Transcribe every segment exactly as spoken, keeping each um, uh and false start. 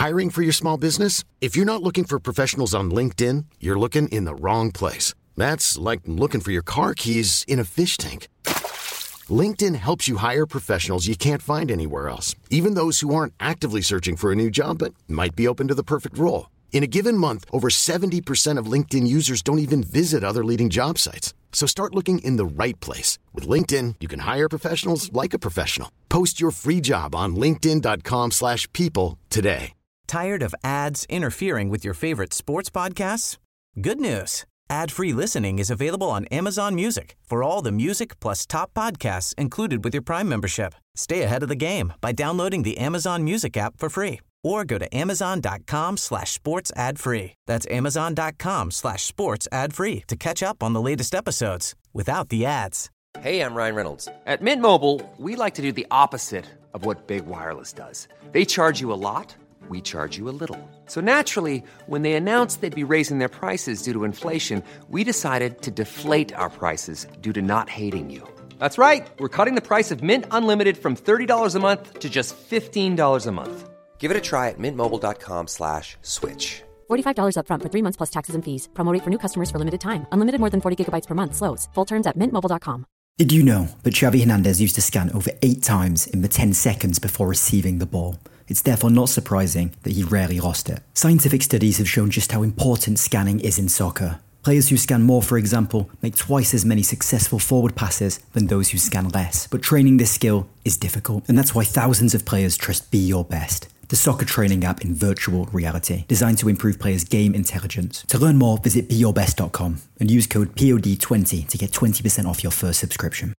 Hiring for your small business? If you're not looking for professionals on LinkedIn, you're looking in the wrong place. That's like looking for your car keys in a fish tank. LinkedIn helps you hire professionals you can't find anywhere else, even those who aren't actively searching for a new job but might be open to the perfect role. In a given month, over seventy percent of LinkedIn users don't even visit other leading job sites. So start looking in the right place. With LinkedIn, you can hire professionals like a professional. Post your free job on linkedin.com slash people today. Tired of ads interfering with your favorite sports podcasts? Good news. Ad-free listening is available on Amazon Music for all the music plus top podcasts included with your Prime membership. Stay ahead of the game by downloading the Amazon Music app for free or go to amazon.com slash sports ad free. That's amazon.com slash sports ad free to catch up on the latest episodes without the ads. Hey, I'm Ryan Reynolds. At Mint Mobile, we like to do the opposite of what Big Wireless does. They charge you a lot. We charge you a little. So naturally, when they announced they'd be raising their prices due to inflation, we decided to deflate our prices due to not hating you. That's right. We're cutting the price of Mint Unlimited from thirty dollars a month to just fifteen dollars a month. Give it a try at mintmobile.com slash switch. forty-five dollars up front for three months plus taxes and fees. Promo rate for new customers for limited time. Unlimited more than forty gigabytes per month slows. Full terms at mint mobile dot com. Did you know that Xavi Hernandez used to scan over eight times in the ten seconds before receiving the ball? It's therefore not surprising that he rarely lost it. Scientific studies have shown just how important scanning is in soccer. Players who scan more, for example, make twice as many successful forward passes than those who scan less. But training this skill is difficult, and that's why thousands of players trust Be Your Best, the soccer training app in virtual reality, designed to improve players' game intelligence. To learn more, visit be your best dot com and use code P O D twenty to get twenty percent off your first subscription.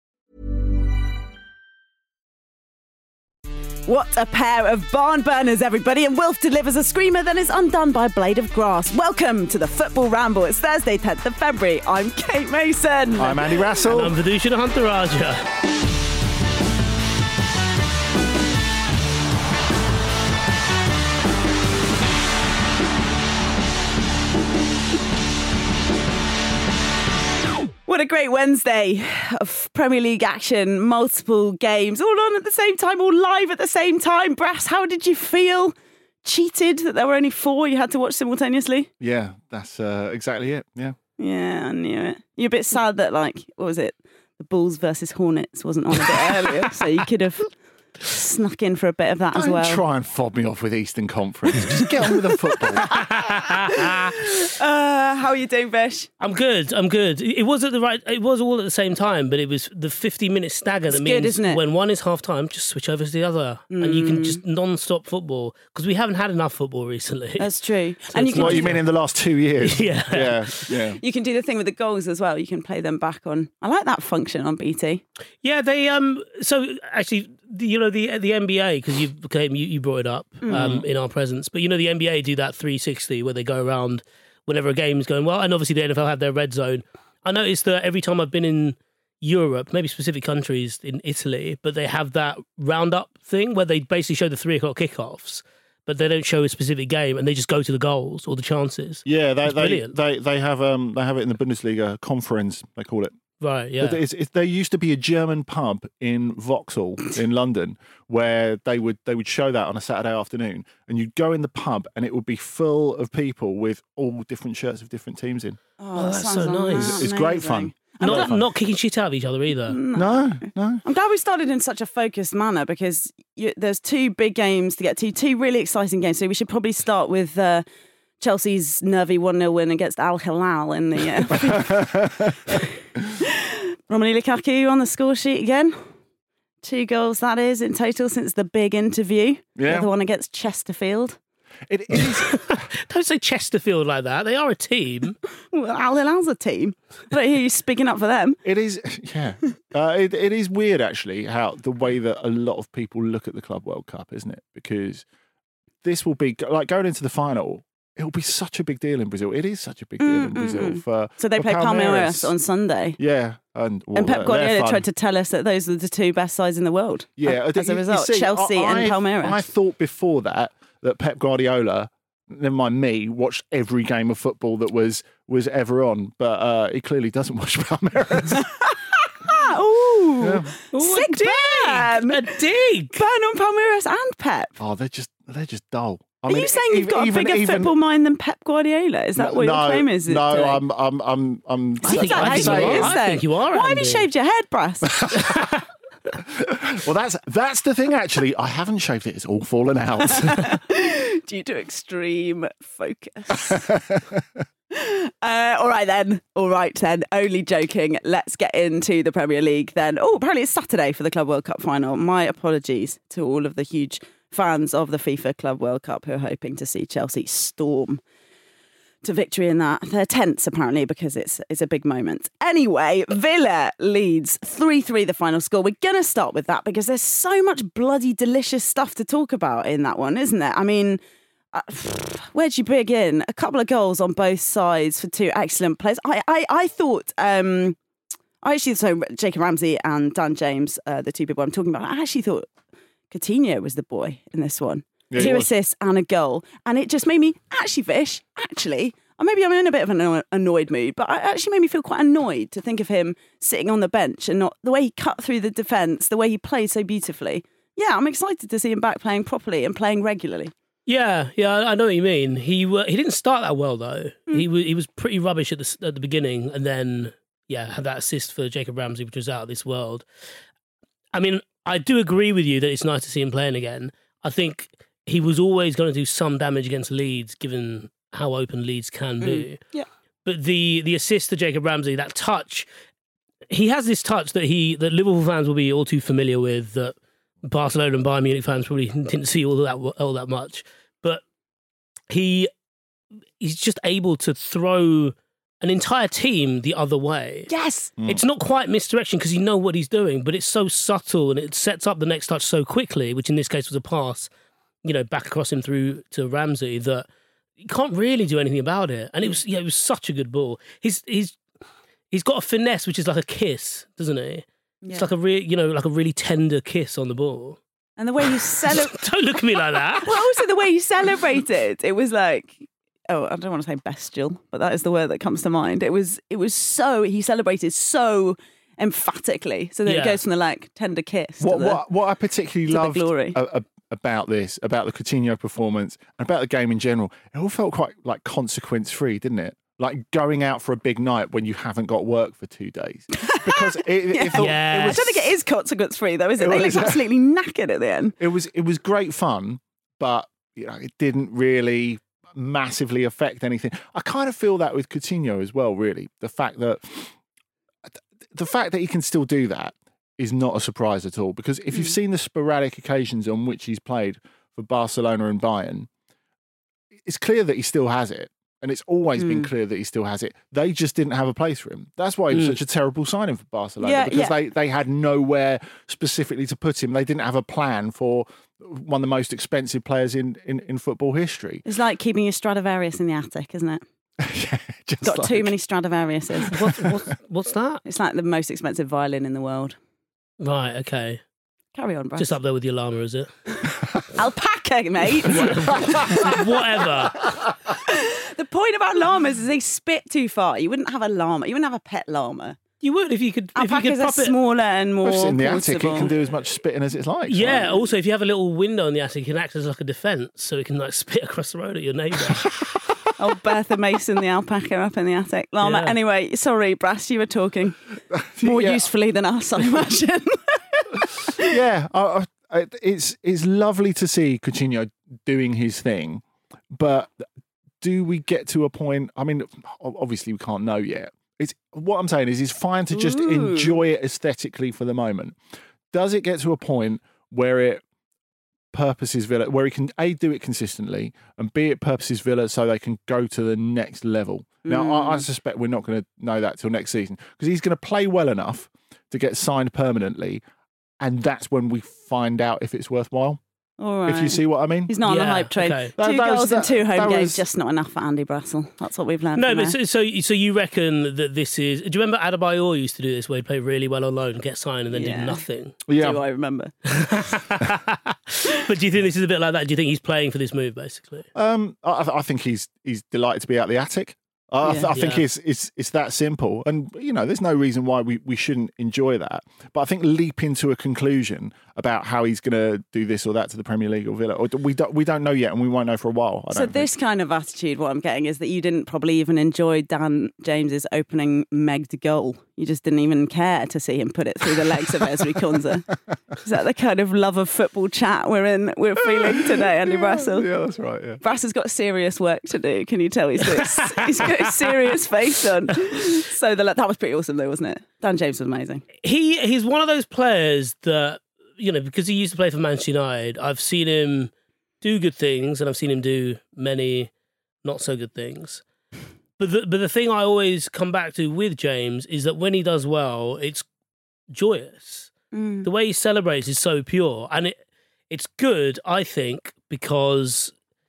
What a pair of barn burners, everybody. And Wilf delivers a screamer, then is undone by a blade of grass. Welcome to the Football Ramble. It's Thursday, tenth of February. I'm Kate Mason. I'm Andy Russell. And I'm Vidushan Huntaraja. What a great Wednesday of Premier League action, multiple games, all on at the same time, all live at the same time. Brass, how did you feel? Cheated that there were only four you had to watch simultaneously? Yeah, that's uh, exactly it, yeah. Yeah, I knew it. You're a bit sad that, like, what was it? The Bulls versus Hornets wasn't on a bit earlier, so you could have snuck in for a bit of that Don't as well. Try and fob me off with Eastern Conference. Just get on with the football. uh, how are you doing, Bish? I'm good. I'm good. It was at the right. It was all at the same time, but it was the fifty minute stagger it's that good, means isn't it? When one is half time, just switch over to the other, mm. and you can just non-stop football because we haven't had enough football recently. That's true. So and you can what do, you mean in the last two years? Yeah, yeah, yeah. You can do the thing with the goals as well. You can play them back on. I like that function on B T. Yeah, they um. So actually, the, you know the the N B A because you you you brought it up um mm. in our presence, but you know the N B A do that three sixty where they go around whenever a game's going well, and obviously the N F L have their red zone. I noticed that every time I've been in Europe, maybe specific countries in Italy, but they have that roundup thing where they basically show the three o'clock kickoffs, but they don't show a specific game, and they just go to the goals or the chances. Yeah, they it's they, brilliant. they they have um they have it in the Bundesliga conference. They call it. Right, yeah. It's, it's, there used to be a German pub in Vauxhall in London where they would they would show that on a Saturday afternoon, and you'd go in the pub and it would be full of people with all different shirts of different teams in. Oh, Oh, that that's sounds so nice. It's, it's amazing. great fun. Not not kicking shit out of each other either. No, no. I'm glad we started in such a focused manner because you, there's two big games to get to, two really exciting games. So we should probably start with uh, Chelsea's nervy one nil win against Al Hilal in the... Uh, Romelu Lukaku on the score sheet again. Two goals, that is, in total since the big interview. Yeah. The other one against Chesterfield. It is. Don't say Chesterfield like that. They are a team. Well, Al Hilal's a team. I don't hear you speaking up for them. It is, yeah. Uh, it, it is weird, actually, how the way that a lot of people look at the Club World Cup, isn't it? Because this will be, like, going into the final, it'll be such a big deal in Brazil. It is such a big deal mm, in Brazil. mm, for So they for play Palmeiras. Palmeiras on Sunday. Yeah. And, well, and Pep they're- Guardiola they're tried to tell us that those are the two best sides in the world. Yeah. As a You- you result, see, Chelsea I, and I- Palmeiras. I thought before that, that Pep Guardiola, never mind me, watched every game of football that was was ever on, but uh, he clearly doesn't watch Palmeiras. Ooh, Yeah. Ooh, sick a dig, burn. a dig. Burn on Palmeiras and Pep. Oh, they're just they're just dull. I Are mean, you saying you've even- got a even- bigger even- football mind than Pep Guardiola? Is that what no, your claim is? No, today? I'm, I'm, I'm, I'm. I think- Is that I how think you you it are. is, I though? think you are, Why have you Andy. shaved your head, Brass? Well, that's that's the thing. Actually, I haven't shaved it; it's all fallen out. Due to extreme focus. Uh, all right then. All right then. Only joking. Let's get into the Premier League then. Oh, apparently it's Saturday for the Club World Cup final. My apologies to all of the huge fans of the FIFA Club World Cup who are hoping to see Chelsea storm to victory in that. They're tense apparently because it's it's a big moment. Anyway, Villa leads three three the final score. We're going to start with that because there's so much bloody delicious stuff to talk about in that one, isn't there? I mean, uh, where'd you begin? A couple of goals on both sides for two excellent players. I I, I thought... Um, I actually, so Jacob Ramsey and Dan James, uh, the two people I'm talking about, I actually thought Coutinho was the boy in this one. Yeah, he Two was. assists and a goal. And it just made me, actually, Vish, actually, or maybe I'm in a bit of an anno- annoyed mood, but it actually made me feel quite annoyed to think of him sitting on the bench and not the way he cut through the defence, the way he played so beautifully. Yeah, I'm excited to see him back playing properly and playing regularly. Yeah, yeah, I know what you mean. He uh, he didn't start that well though. Mm. He was he was pretty rubbish at the at the beginning, and then yeah, had that assist for Jacob Ramsey, which was out of this world. I mean, I do agree with you that it's nice to see him playing again. I think he was always going to do some damage against Leeds, given how open Leeds can be. Mm. Yeah, but the the assist to Jacob Ramsey, that touch, he has this touch that he that Liverpool fans will be all too familiar with. That Barcelona and Bayern Munich fans probably didn't see all that all that much, but he he's just able to throw an entire team the other way. Yes, Mm. It's not quite misdirection because you know what he's doing, but it's so subtle and it sets up the next touch so quickly, which in this case was a pass, you know, back across him through to Ramsey, that you can't really do anything about it. And it was yeah, it was such a good ball. He's he's he's got a finesse which is like a kiss, doesn't he? yeah. It's like a real, you know, like a really tender kiss on the ball. And the way he celebrated. Don't look at me like that. Well, also the way he celebrated, it was like, oh, I don't want to say bestial, but that is the word that comes to mind. It was, it was so, he celebrated so emphatically, so that Yeah. it goes from the like tender kiss What, to the, what, what I particularly to the loved glory. a- a- about this, about the Coutinho performance, and about the game in general, it all felt quite like consequence free, didn't it? Like going out for a big night when you haven't got work for two days. Because it, it, it, felt- Yeah. it I was don't think it is consequence free though, is it? It They was- look absolutely knackered at the end. It was it was great fun, but you know, it didn't really massively affect anything. I kind of feel that with Coutinho as well, really. The fact that the fact that he can still do that is not a surprise at all. Because if you've seen the sporadic occasions on which he's played for Barcelona and Bayern, it's clear that he still has it. And it's always been Mm. clear that he still has it. They just didn't have a place for him. That's why he was Mm. such a terrible signing for Barcelona, Yeah, because yeah. they, they had nowhere specifically to put him. They didn't have a plan for one of the most expensive players in, in, in football history. It's like keeping your Stradivarius in the attic, isn't it? Yeah, just Got like- too many Stradivariuses. What's, what's, what's that? It's like the most expensive violin in the world. Right, okay. Carry on, bro. Just up there with your llama, is it? Alpaca, mate. Whatever. The point about llamas is they spit too far. You wouldn't have a llama. You wouldn't have a pet llama. You would if you could. If you Alpacas could are prop it. smaller and more Well, if it's in the attic, portable. it can do as much spitting as it likes. Yeah. right? Also, if you have a little window in the attic, it can act as like a defence, so it can like spit across the road at your neighbour. Oh, Bertha Mason, the alpaca up in the attic. Llama. Yeah. Anyway, sorry, Brass, you were talking more Yeah. usefully than us, I imagine. yeah, I, I, it's it's lovely to see Coutinho doing his thing, but do we get to a point? I mean, obviously we can't know yet. It's what I'm saying is, it's fine to just Ooh. enjoy it aesthetically for the moment. Does it get to a point where it purposes Villa, where he can A, do it consistently, and B, it purposes Villa so they can go to the next level? Now, I, I suspect we're not going to know that till next season, because he's going to play well enough to get signed permanently, and that's when we find out if it's worthwhile. All right. If you see what I mean. He's not on the Yeah, hype train. okay. Two That- that was- goals and that- two home that games, was- just not enough for Andy Brassel. That's what we've learned. No, from but there. so, so so you reckon that this is? Do you remember Adebayor used to do this, where he'd play really well on loan, get signed, and then Yeah. did nothing? Yeah, Do I remember? But do you think this is a bit like that? Do you think he's playing for this move, basically? um, I, I think he's he's delighted to be out the attic. I, Yeah. I think Yeah. it's it's it's that simple, and you know, there's no reason why we, we shouldn't enjoy that. But I think leaping to a conclusion about how he's going to do this or that to the Premier League or Villa, or we don't we don't know yet, and we won't know for a while. I So don't this think. kind of attitude, what I'm getting is that you didn't probably even enjoy Dan James's opening megged goal. You just didn't even care to see him put it through the legs of Ezri Konsa. Is that the kind of love of football chat we're in? We're feeling today, Andy Brassel. Yeah, that's right. Yeah. Brass has got serious work to do. Can you tell he's got, he's got a serious face on? So the, that was pretty awesome, though, wasn't it? Dan James was amazing. He he's one of those players that, you know, because he used to play for Manchester United, I've seen him do good things and I've seen him do many not so good things. But the, but the thing I always come back to with James is that when he does well, it's joyous. Mm. The way he celebrates is so pure. And it it's good, I think, because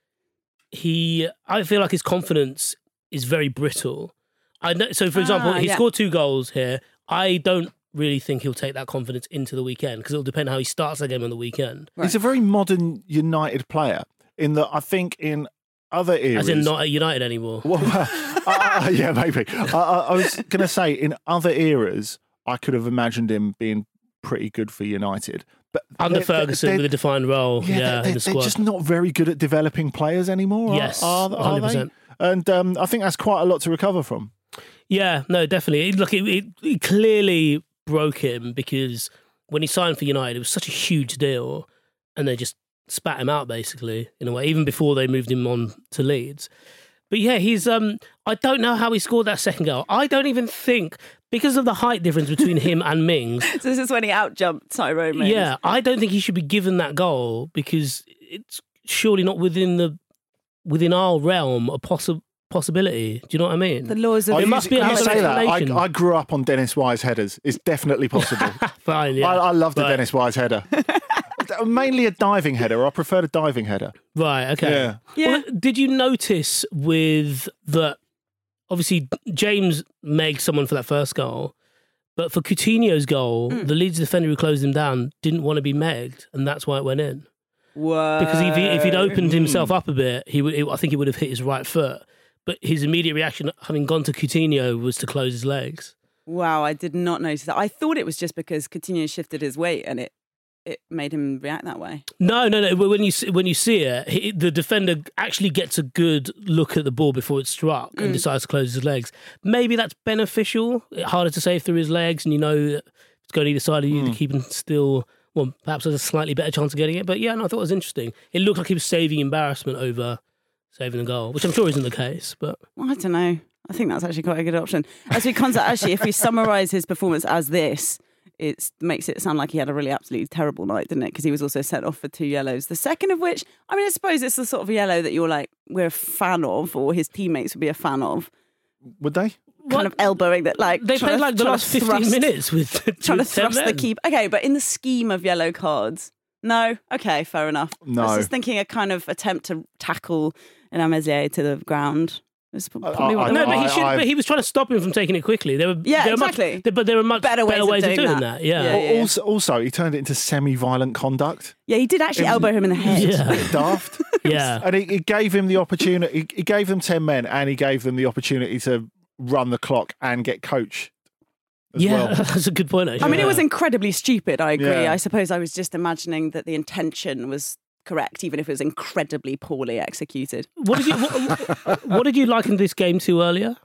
he, I feel like his confidence is very brittle. I know, so, for example, Ah, he yeah. scored two goals here. I don't really think he'll take that confidence into the weekend because it'll depend how he starts the game on the weekend. Right. He's a very modern United player in that I think in other eras. As in not at United anymore. Well, uh, uh, yeah, maybe. I, I, I was going to say, in other eras, I could have imagined him being pretty good for United. But Under they're- Ferguson they're- with a defined role, yeah, yeah, they're, in the they're squad. just not very good at developing players anymore. are- Yes, are, are one hundred percent. they? And um, I think that's quite a lot to recover from. Yeah, no, definitely. Look, it, it, it clearly broke him because when he signed for United, it was such a huge deal, and they just spat him out basically in a way, even before they moved him on to Leeds. But yeah, he's. Um, I don't know how he scored that second goal. I don't even think because of the height difference between him and Mings. So this is when he outjumped Tyrone Mings. Yeah, I don't think he should be given that goal because it's surely not within the within our realm a possible possibility. Do you know what I mean? The laws of I It must be you another say that. I, explanation. I grew up on Dennis Wise headers. It's definitely possible. Fine, yeah. I, I love the Right. Dennis Wise header. Mainly a diving header. I prefer a diving header. Right, okay. Yeah. Yeah. Well, did you notice with that, obviously, James megged someone for that first goal, but for Coutinho's goal, Mm. the Leeds defender who closed him down didn't want to be megged, and that's why it went in. Whoa. Because if, he, if he'd opened Hmm. himself up a bit, he would, it, I think he would have hit his right foot. But his immediate reaction, having gone to Coutinho, was to close his legs. Wow, I did not notice that. I thought it was just because Coutinho shifted his weight and it it made him react that way. No, no, no. When you see- when you see it, he, the defender actually gets a good look at the ball before it's struck and Mm. decides to close his legs. Maybe that's beneficial. Harder to save through his legs, and you know that it's going either side of you to keep him still. Well, perhaps there's a slightly better chance of getting it. But yeah, no, I thought it was interesting. It looked like he was saving embarrassment over saving the goal, which I'm sure isn't the case. But Well, I don't know. I think that's actually quite a good option. As we contact, actually, if we summarise his performance as this, it makes it sound like he had a really absolutely terrible night, didn't it? Because he was also sent off for two yellows. The second of which, I mean, I suppose it's the sort of yellow that you're like, we're a fan of, or his teammates would be a fan of. Would they? Kind What? of elbowing that, like they trying played to- like the trying last to fifteen thrust- minutes with trying to with ten thrust the men. keep. Okay, but in the scheme of yellow cards, no. Okay, fair enough. I No. was just thinking a kind of attempt to tackle an Amazier to the ground. It's probably I- what I- they No, wanted. but he I- should. I- but he was trying to stop him from taking it quickly. There were Yeah, there were exactly. Much, but there were much Better better, ways of ways, doing of doing that. that. Yeah. Yeah, yeah. Also, also, he turned it into semi-violent conduct. Yeah, he did actually It was- elbow him in the head. Yeah. Daft. Yeah. And he, he gave him the opportunity. He, he gave them ten men, and he gave them the opportunity to run the clock and get coached as Yeah, well. that's a good point. Actually. I mean, it Yeah. was incredibly stupid, I agree. Yeah. I suppose I was just imagining that the intention was correct, even if it was incredibly poorly executed. What did you what, what did you liken this game to earlier?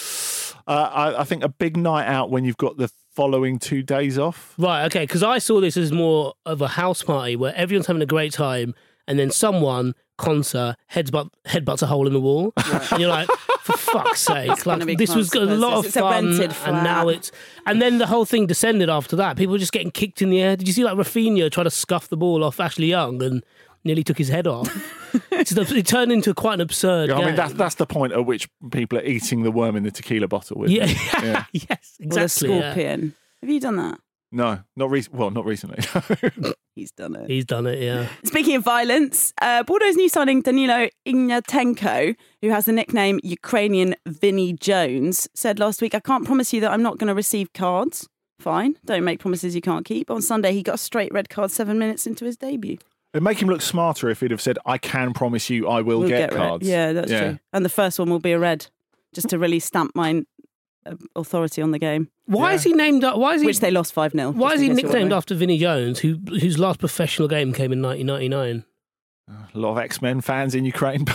Uh, I, I think a big night out when you've got the following two days off. Right, okay, because I saw this as more of a house party where everyone's having a great time, and then someone, Konsa, headbutt headbutts a hole in the wall, and you're like, for fuck's sake! gonna be Like this was a Konsa lot of versus- it's a fun, rented and flat. now it's and then the whole thing descended after that. People were just getting kicked in the air. Did you see like Rafinha try to scuff the ball off Ashley Young and nearly took his head off? It's the- it turned into quite an absurd. I mean, game. that's that's the point at which people are eating the worm in the tequila bottle. isn't yeah, it? Yeah. yes, Or the exactly. yeah. scorpion. Have you done that? No, not recent. Well, not recently. He's done it. He's done it. Yeah. Speaking of violence, uh, Bordeaux's new signing Danilo Ignatenko, who has the nickname Ukrainian Vinnie Jones, said last week, I can't promise you that I'm not going to receive cards. Fine, don't make promises you can't keep. On Sunday, he got a straight red card seven minutes into his debut. It'd make him look smarter if he'd have said, "I can promise you, I will We'll get, red. cards." Yeah, that's true. And the first one will be a red. just to really stamp my uh, authority on the game. Why Yeah. is he named? Why is he? Which they lost five nil. Why is he nicknamed after Vinnie Jones, who whose last professional game came in nineteen ninety-nine? A lot of X-Men fans in Ukraine.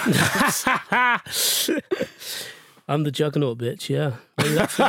I'm the juggernaut, bitch. Yeah, maybe that's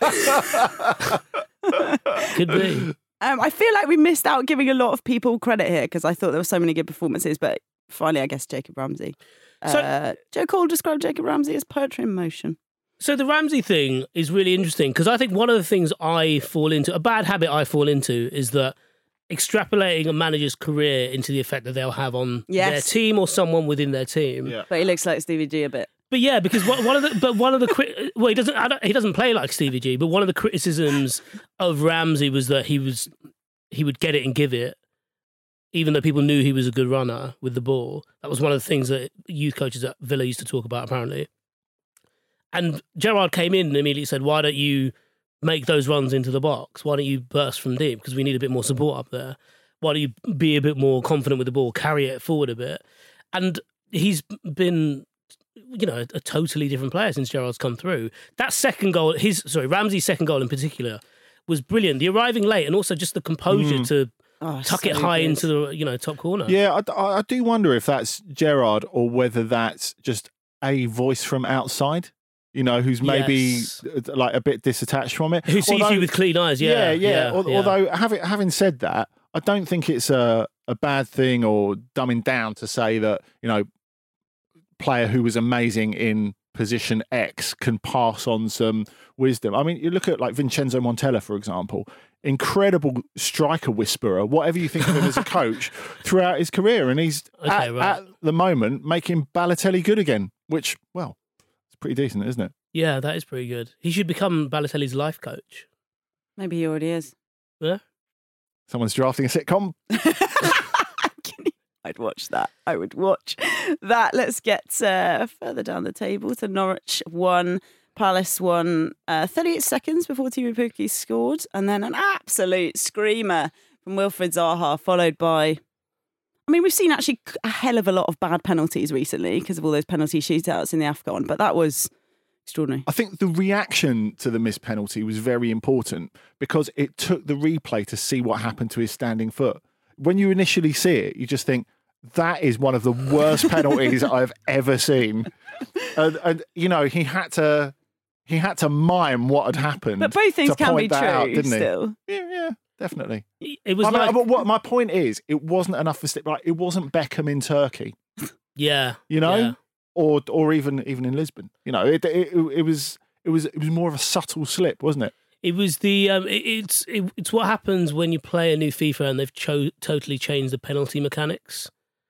it. Could be. Um, I feel like we missed out giving a lot of people credit here because I thought there were so many good performances, but finally, I guess Jacob Ramsey. So- Uh, Joe Cole described Jacob Ramsey as poetry in motion. So the Ramsey thing is really interesting because I think one of the things I fall into, a bad habit I fall into, is that extrapolating a manager's career into the effect that they'll have on Yes. their team or someone within their team. Yeah. But he looks like Stevie G a bit. But yeah, because one one of the but one of the cri- well, he doesn't I don't, he doesn't play like Stevie G. But one of the criticisms of Ramsey was that he was he would get it and give it, even though people knew he was a good runner with the ball. That was one of the things that youth coaches at Villa used to talk about, apparently. And Gerrard came in and immediately said, "Why don't you make those runs into the box? Why don't you burst from deep? Because we need a bit more support up there. Why don't you be a bit more confident with the ball, carry it forward a bit?" And he's been, you know, a, a totally different player since Gerrard's come through. That second goal, his sorry, Ramsey's second goal in particular, was brilliant. The arriving late and also just the composure Mm. to Oh, tuck so it high good. into the you know top corner. Yeah, I, I- I do wonder if that's Gerrard or whether that's just a voice from outside, you know, who's maybe Yes. uh, like a bit disattached from it. Who sees Although- you with clean eyes? yeah, Yeah, yeah. Al- yeah. Although having having said that, I don't think it's a a bad thing or dumbing down to say that, you know, player who was amazing in position X can pass on some wisdom. I mean, you look at like Vincenzo Montella, for example, incredible striker whisperer, whatever you think of him as a coach throughout his career. And he's Okay, at, right. at the moment making Balotelli good again, which, well, it's pretty decent, isn't it? yeah, that is pretty good. He should become Balotelli's life coach. Maybe he already is. Yeah. Someone's drafting a sitcom. I'd watch that. I would watch that. Let's get uh, further down the table to Norwich one, Palace one, uh, thirty-eight seconds before Timu Pukki scored, and then an absolute screamer from Wilfried Zaha, followed by. I mean, we've seen actually a hell of a lot of bad penalties recently because of all those penalty shootouts in the AFCON, but that was extraordinary. I think the reaction to the missed penalty was very important because it took the replay to see what happened to his standing foot. When you initially see it, you just think, that is one of the worst penalties I've ever seen. And, and, you know, he had to he had to mime what had happened. But both things to can point be that true out, didn't still. he? Yeah, yeah, definitely. It was I mean, like, but what my point is, it wasn't enough for sti- like it wasn't Beckham in Turkey, yeah, you know, yeah. or or even even in Lisbon. You know, it, it it was it was it was more of a subtle slip, wasn't it? It was the um, it, it's it, it's what happens when you play a new FIFA and they've cho- totally changed the penalty mechanics.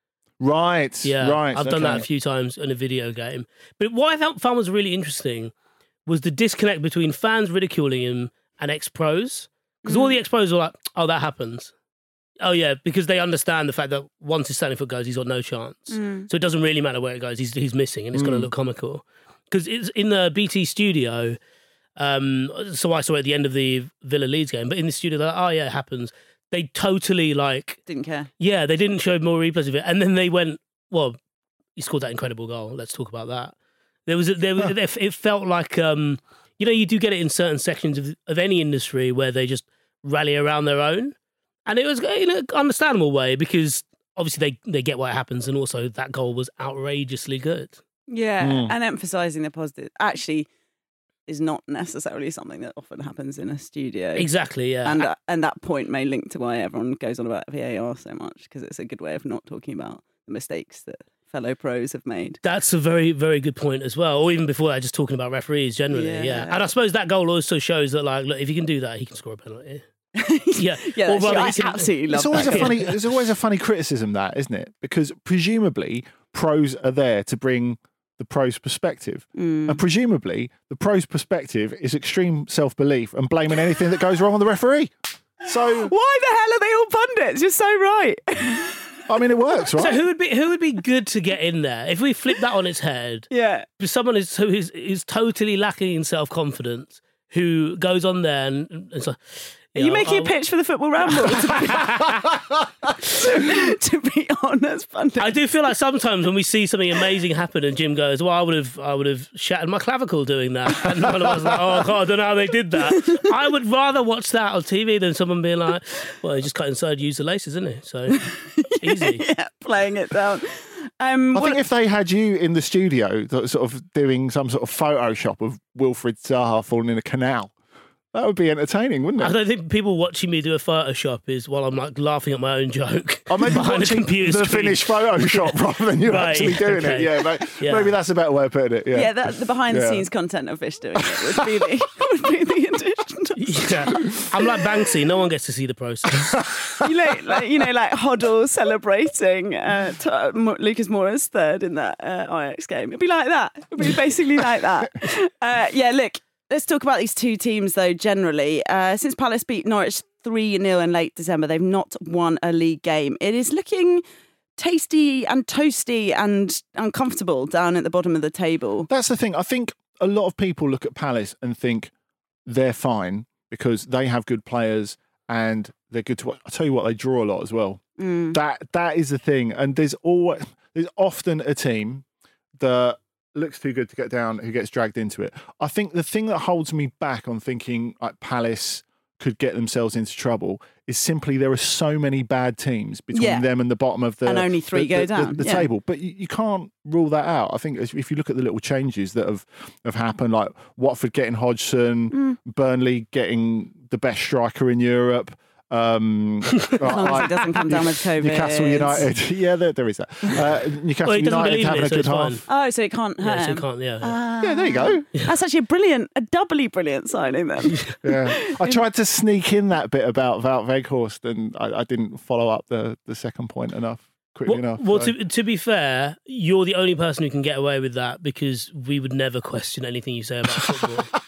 Right. Yeah, Right. I've done that a okay. few times in a video game. But what I thought- found was really interesting was the disconnect between fans ridiculing him and ex-pros. Because all the ex-pros were like, oh, that happens. Oh, yeah, because they understand the fact that once his standing foot goes, he's got no chance. So it doesn't really matter where it goes. He's, he's missing and it's going to look comical. Because it's in the B T studio, um, so I saw it at the end of the Villa Leeds game, but in the studio, they're like, oh, yeah, it happens. They totally, like, Didn't care. yeah, they didn't show more replays of it, and then they went, "Well, he scored that incredible goal. Let's talk about that." There was, a, there was, it felt like, um, you know, you do get it in certain sections of of any industry where they just rally around their own, and it was in an understandable way because obviously they they get what happens, and also that goal was outrageously good. Yeah, Mm. and emphasising the positive actually is not necessarily something that often happens in a studio. Exactly, yeah. And uh, and that point may link to why everyone goes on about V A R so much because it's a good way of not talking about the mistakes that fellow pros have made. That's a very, very good point as well. Or even before that, just talking about referees generally. Yeah. Yeah. And I suppose that goal also shows that, like, look, if he can do that, he can score a penalty. Yeah. Yeah, Or that's, rather, I he can- absolutely love It's always that. a funny. It's always a funny criticism, that isn't it? Because presumably pros are there to bring the pros' perspective, Mm. and presumably the pros' perspective is extreme self-belief and blaming anything that goes wrong on the referee. So Why the hell are they all pundits? You're so right. I mean, it works, right? So who would be who would be good to get in there if we flip that on its head? yeah. Someone who's who is is totally lacking in self confidence, who goes on there and, and so, Are Yeah, you making I- a pitch for the football ramble? to, to be honest, pundit. I do feel like sometimes when we see something amazing happen and Jim goes, well, I would have I would have shattered my clavicle doing that. And one of us like, oh, God, I don't know how they did that. I would rather watch that on T V than someone being like, well, he just cut inside, use the laces, isn't he? So, easy. Yeah, playing it down. Um, I what- think if they had you in the studio, that sort of doing some sort of Photoshop of Wilfried Zaha falling in a canal, that would be entertaining, wouldn't I it? don't think people watching me do a Photoshop is while I'm like laughing at my own joke. I maybe behind a watching computer the screen. finished Photoshop rather than you Right, actually doing okay. it. Yeah, maybe, Yeah. maybe that's a better way of putting it. Yeah, yeah, that, the behind-the-scenes content of Vish doing it would be the, would be the addition. To Yeah. I'm like Banksy. No one gets to see the process. you know, like, you know, like Hoddle celebrating uh, t- uh, Mo- Lucas Moura's third in that uh, Ajax game. It'd be like that. It'd be basically like that. Uh, yeah, look, let's talk about these two teams, though, generally. Uh, since Palace beat Norwich three nil in late December, they've not won a league game. It is looking tasty and toasty and uncomfortable down at the bottom of the table. That's the thing. I think a lot of people look at Palace and think they're fine because they have good players and they're good to watch. I tell you what, they draw a lot as well. Mm. That that is the thing. And there's always there's often a team that looks too good to get down who gets dragged into it. I think the thing that holds me back on thinking like Palace could get themselves into trouble is simply there are so many bad teams between Yeah. them and the bottom of the And only three the, go the- down, the, the yeah. table. But you, you can't rule that out. I think if if you look at the little changes that have have happened, like Watford getting Hodgson, Mm. Burnley getting the best striker in Europe. Um, As long as it doesn't come down with COVID. Newcastle United, yeah, there, there is that. Uh, Newcastle Well, he doesn't United believe in having it, a so good it's fine. half. Oh, so it can't hurt Yeah, so him. you can't, yeah. Ah. Yeah, there you go. That's actually a brilliant, a doubly brilliant signing then. Yeah, I tried to sneak in that bit about Wout Weghorst, and I, I didn't follow up the, the second point enough quickly Well, enough. well so. to, to be fair, you're the only person who can get away with that because we would never question anything you say about football.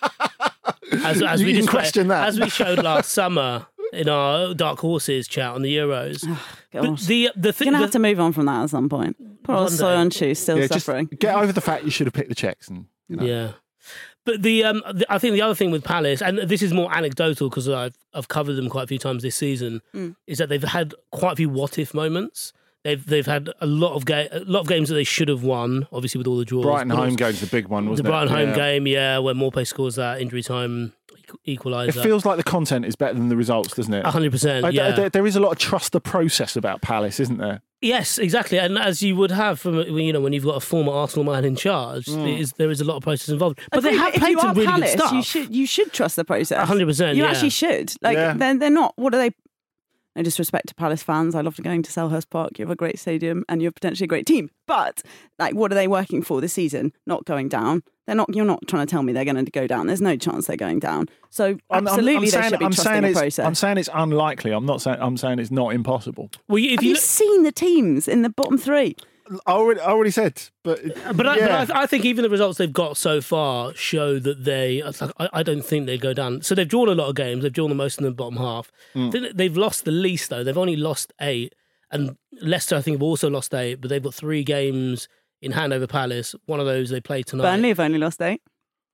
As, as You we can just question that. As we showed last summer in our Dark Horses chat on the Euros. But God. the the You're thing going to have to move on from that at some point. Poor old One day. Soyuncu still yeah, just suffering. get over the fact you should have picked the Czechs, and you know. Yeah. But the, um, the I think the other thing with Palace, and this is more anecdotal because I've I've covered them quite a few times this season, Mm. is that they've had quite a few what if moments. They've they've had a lot of ga- a lot of games that they should have won, obviously with all the draws. Brighton but home also- game's the big one, The wasn't Brighton it? home Yeah. game, yeah, where Morpay scores that injury time It equaliser. feels like the content is better than the results, doesn't it? A hundred percent, I- yeah. there, there is a lot of trust the process about Palace, isn't there? Yes, exactly, and as you would have from you know when you've got a former Arsenal man in charge, Mm. it is, there is a lot of process involved. But I they think have if played you some are really Palace, good stuff. You should you should trust the process. A hundred percent, You yeah. actually should. Like Yeah. they're they're not. What are they? No disrespect to Palace fans. I love going to Selhurst Park. You have a great stadium and you have potentially a great team. But like, what are they working for this season? Not going down. They're not. You're not trying to tell me they're going to go down. There's no chance they're going down. So I'm- I'm- absolutely, I'm they saying, should be I'm trusting saying the it's, process. I'm saying it's unlikely. I'm not saying. I'm saying it's not impossible. Well, if have you you look- seen the teams in the bottom three? I already, I already said, but But, I, yeah. but I, th- I think even the results they've got so far show that they. it's like, I, I don't think they go down. So they've drawn a lot of games. They've drawn the most in the bottom half. Mm. I think they've lost the least though. They've only lost eight, and Leicester I think have also lost eight. But they've got three games in hand over Palace. One of those they play tonight. Burnley have only lost eight.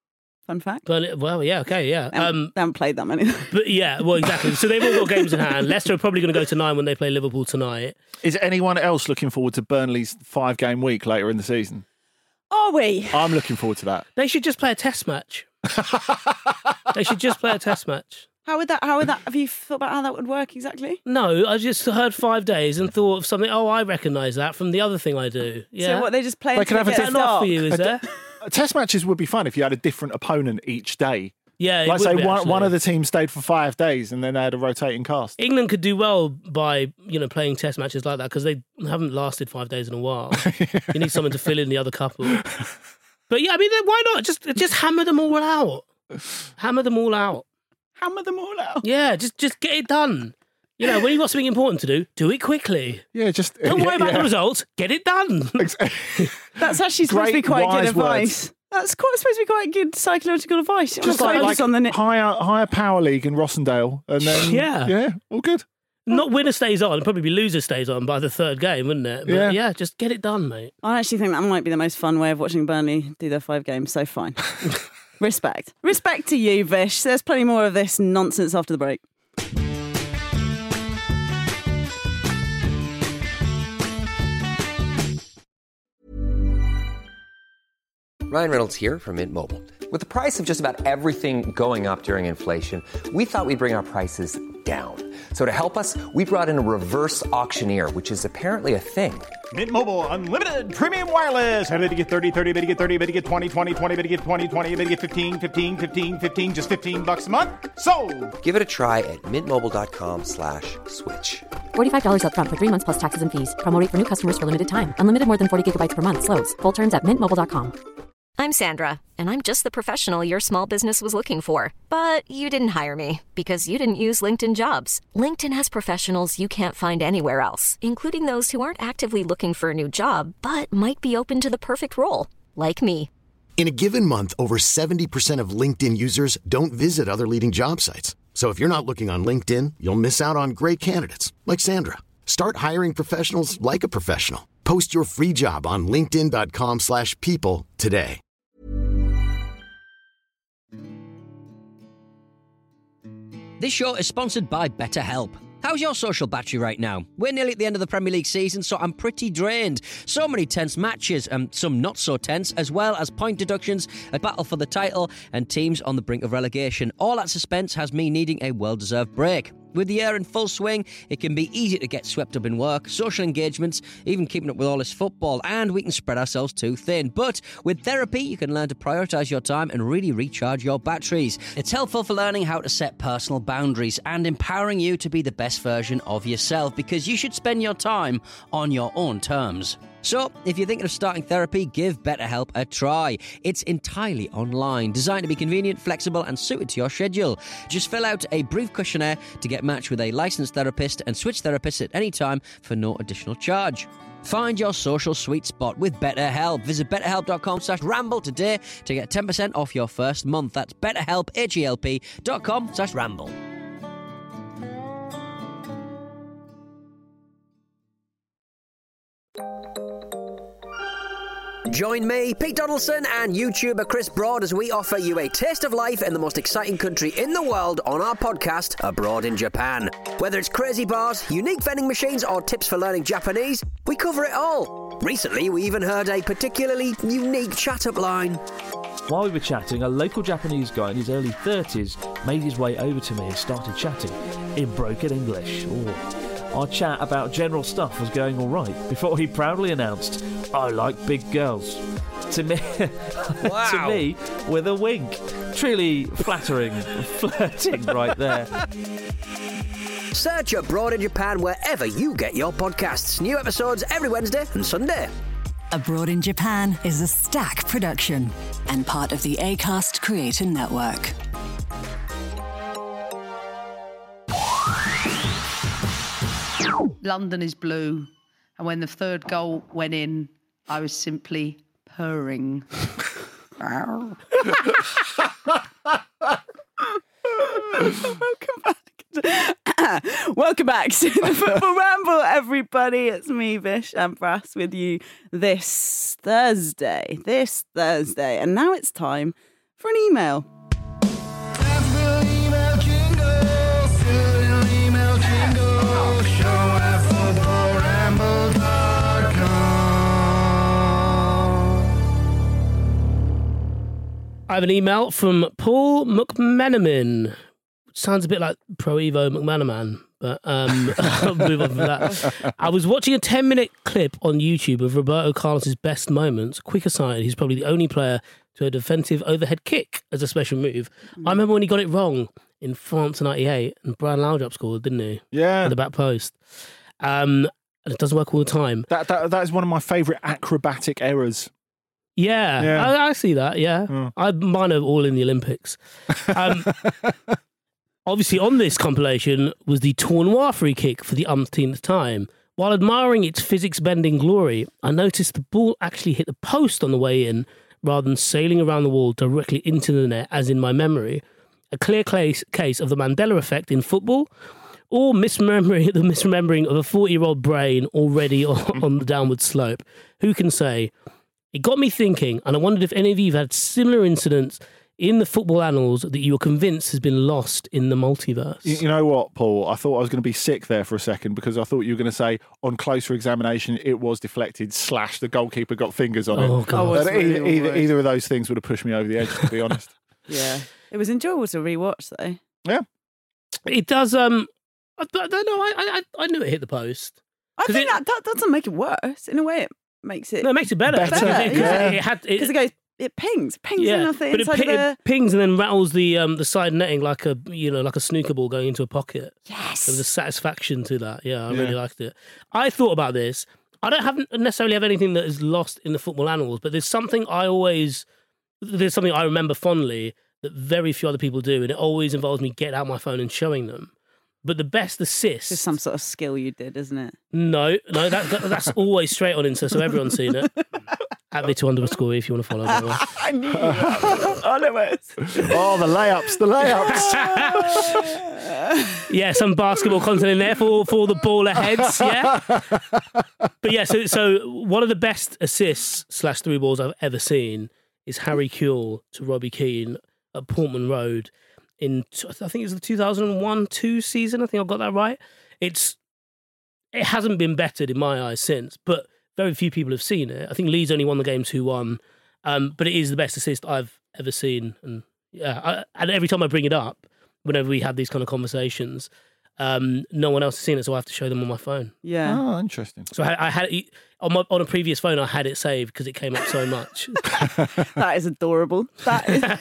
Fun fact. Burnley. Well, yeah, okay, yeah. They haven't, Um, they haven't played that many. but yeah, well, exactly. So they've all got games in hand. Leicester are probably going to go to nine when they play Liverpool tonight. Is anyone else looking forward to Burnley's five-game week later in the season? Are we? I'm looking forward to that. They should just play a test match. They should just play a test match. How would that? How would that? Have you thought about how that would work exactly? No, I just heard five days and thought of something. Oh, I recognise that from the other thing I do. Yeah, So what? They just play. They until can have it a gets is that enough for dark? you? Is there? Test matches would be fun if you had a different opponent each day. Yeah, it Like would say be, one, actually. one of the teams stayed for five days and then they had a rotating cast. England could do well by you know playing test matches like that because they haven't lasted five days in a while. You need someone to fill in the other couple. But yeah, I mean, then why not just just hammer them all out? Hammer them all out. Hammer them all out. Yeah, just just get it done. You know, when you've got something important to do, do it quickly. Yeah, just Don't worry yeah, about yeah. the results. Get it done. That's actually supposed to be Great, quite good wise advice. That's quite supposed to be quite good psychological advice. You Just wanna like, focus like on the. Ni- higher higher power league in Rossendale, and then Yeah. yeah, all good. Not winner stays on, probably be loser stays on by the third game, wouldn't it? But Yeah. yeah, just get it done, mate. I actually think that might be the most fun way of watching Burnley do their five games. So fine. Respect. Respect to you, Vish. There's plenty more of this nonsense after the break. Ryan Reynolds here from Mint Mobile. With the price of just about everything going up during inflation, we thought we'd bring our prices down. So to help us, we brought in a reverse auctioneer, which is apparently a thing. Mint Mobile Unlimited Premium Wireless. How to get thirty, thirty, how to get thirty, how to get twenty, twenty, twenty, how to get twenty, twenty, how to get fifteen, fifteen, fifteen, fifteen, just fifteen bucks a month? Sold! Give it a try at mintmobile.com slash switch. forty-five dollars up front for three months plus taxes and fees. Promo rate for new customers for limited time. Unlimited more than forty gigabytes per month. Slows full terms at mint mobile dot com. I'm Sandra, and I'm just the professional your small business was looking for. But you didn't hire me because you didn't use LinkedIn Jobs. LinkedIn has professionals you can't find anywhere else, including those who aren't actively looking for a new job, but might be open to the perfect role, like me. In a given month, over seventy percent of LinkedIn users don't visit other leading job sites. So if you're not looking on LinkedIn, you'll miss out on great candidates like Sandra. Start hiring professionals like a professional. Post your free job on linkedin.com slash people today. This show is sponsored by BetterHelp. How's your social battery right now? We're nearly at the end of the Premier League season, so I'm pretty drained. So many tense matches, and some not so tense, as well as point deductions, a battle for the title, and teams on the brink of relegation. All that suspense has me needing a well-deserved break. With the year in full swing, it can be easy to get swept up in work, social engagements, even keeping up with all this football, and we can spread ourselves too thin. But with therapy, you can learn to prioritise your time and really recharge your batteries. It's helpful for learning how to set personal boundaries and empowering you to be the best version of yourself, because you should spend your time on your own terms. So, if you're thinking of starting therapy, give BetterHelp a try. It's entirely online, designed to be convenient, flexible, and suited to your schedule. Just fill out a brief questionnaire to get matched with a licensed therapist and switch therapists at any time for no additional charge. Find your social sweet spot with BetterHelp. Visit betterhelp.com slash ramble today to get ten percent off your first month. That's betterhelp, H-E-L-P dot com slash ramble. Join me, Pete Donaldson, and YouTuber Chris Broad as we offer you a taste of life in the most exciting country in the world on our podcast, Abroad in Japan. Whether it's crazy bars, unique vending machines, or tips for learning Japanese, we cover it all. Recently, we even heard a particularly unique chat-up line. While we were chatting, a local Japanese guy in his early thirties made his way over to me and started chatting in broken English. Ooh. Our chat about general stuff was going all right before he proudly announced, "I like big girls." To me, Wow. to me, with a wink. Truly flattering, flirting right there. Search Abroad in Japan wherever you get your podcasts. New episodes every Wednesday and Sunday. Abroad in Japan is a Stack production and part of the Acast Creator Network. London is blue, and when the third goal went in, I was simply purring. Welcome back. Welcome back to the Football Ramble, everybody. It's me, Vish and Brass, with you this Thursday. This Thursday. And now it's time for an email. I have an email from Paul McManaman. Sounds a bit like Pro Evo McManaman, but um, I'll move on from that. I was watching a ten-minute clip on YouTube of Roberto Carlos's best moments. Quick aside, he's probably the only player to a defensive overhead kick as a special move. Mm. I remember when he got it wrong in France in ninety-eight, and Brian Laudrup scored, didn't he? Yeah. At the back post. Um, and it doesn't work all the time. That that that is one of my favourite acrobatic errors. Yeah, Yeah. I, I see that, yeah. Mm. I Mine are all in the Olympics. Um, obviously, on this compilation was the Tournois free kick for the umpteenth time. While admiring its physics-bending glory, I noticed the ball actually hit the post on the way in rather than sailing around the wall directly into the net, as in my memory. A clear case, case of the Mandela effect in football, or misremembering, the misremembering of a forty-year-old brain already on, on the downward slope. Who can say? It got me thinking, and I wondered if any of you have had similar incidents in the football annals that you were convinced has been lost in the multiverse? You, you know what, Paul? I thought I was going to be sick there for a second because I thought you were going to say on closer examination it was deflected slash the goalkeeper got fingers on it. Oh, God. But either, either, either of those things would have pushed me over the edge, to be honest. Yeah. It was enjoyable to rewatch, though. Yeah. It does. Um, I, I don't know. I, I I knew it hit the post. I think it, that, that doesn't make it worse. In a way, it makes it... No, it makes it better. Better, Because it, 'cause yeah. it, had... Because it, it goes... It pings. Pings yeah, in off the but it, inside pi- of the... it pings and then rattles the um the side netting like a you know like a snooker ball going into a pocket. Yes. There was a satisfaction to that. Yeah, I Yeah. really liked it. I thought about this. I don't have necessarily have anything that is lost in the football annals, but there's something I always there's something I remember fondly that very few other people do, and it always involves me getting out my phone and showing them. But the best assist... It's some sort of skill you did, isn't it? No, no, that, that that's always straight on Insta, so everyone's seen it. At Vito underscore if you want to follow. By the way. I knew you were on it was. Oh, the layups, the layups. Yeah, some basketball content in there for for the baller heads. Yeah, but yeah, so so one of the best assists slash through balls I've ever seen is Harry Kewell to Robbie Keane at Portman Road. In I think it was the two thousand one two season. I think I got that right. It's it hasn't been bettered in my eyes since, but very few people have seen it. I think Leeds only won the game two one, um, but it is the best assist I've ever seen. And yeah, I, and every time I bring it up, whenever we have these kind of conversations, um, no one else has seen it, so I have to show them on my phone. Yeah. Oh, interesting. So I, I had it on my on a previous phone. I had it saved because it came up so much. That is adorable. That is.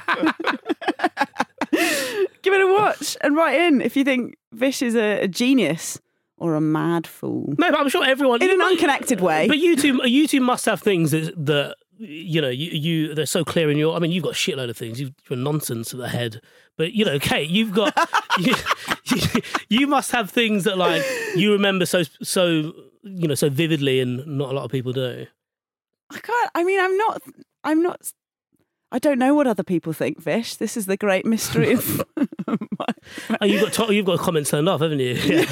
Give it a watch and write in if you think Vish is a, a genius or a mad fool. No, but I'm sure everyone in an unconnected way. But you two, you two must have things that that you know you, you they're so clear in your. I mean, you've got a shitload of things. You've got nonsense at the head, but you know, Kate, you've got you, you, you must have things that like you remember so so you know so vividly, and not a lot of people do. I can't. I mean, I'm not. I'm not. I don't know what other people think, Vish. This is the great mystery of. Oh, you've got to, you've got comments turned off, haven't you? Yeah.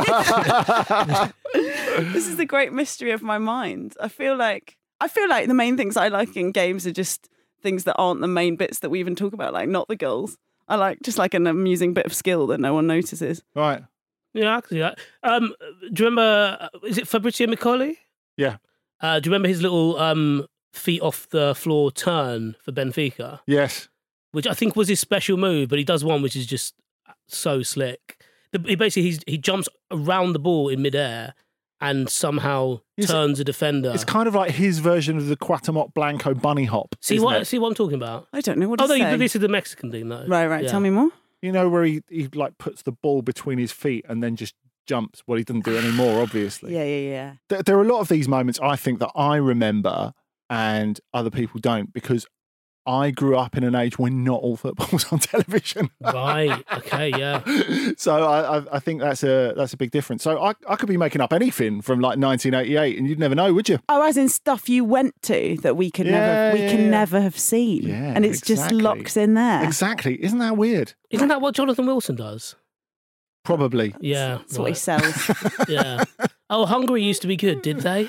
This is the great mystery of my mind. I feel like I feel like the main things I like in games are just things that aren't the main bits that we even talk about, like not the goals. I like just like an amusing bit of skill that no one notices. Right. Yeah, I can see that. Um, do you remember? Is it Fabrizio Micoli? Yeah. Uh, do you remember his little um, feet off the floor turn for Benfica? Yes. Which I think was his special move, but he does one which is just so slick. The, he basically he's, he jumps around the ball in midair and somehow Yes, turns a defender. It's kind of like his version of the Cuauhtemoc Blanco bunny hop. See isn't what? it? See what I'm talking about? I don't know what. Oh, to no, say. this is the Mexican thing, though. Right, right. Yeah. Tell me more. You know where he, he like puts the ball between his feet and then just jumps. Well, he doesn't do it anymore, obviously. Yeah, yeah, yeah. There, there are a lot of these moments I think that I remember and other people don't because I grew up in an age when not all football was on television. Right. Okay. Yeah. So I, I, I think that's a that's a big difference. So I, I could be making up anything from like nineteen eighty-eight, and you'd never know, would you? Oh, as in stuff you went to that we could Yeah, never we yeah, can yeah. never have seen, Yeah, and it's just exactly. locked in there. Exactly. Isn't that weird? Isn't that what Jonathan Wilson does? Probably. Yeah. That's what he right. sells. Yeah. Oh, Hungary used to be good, did they?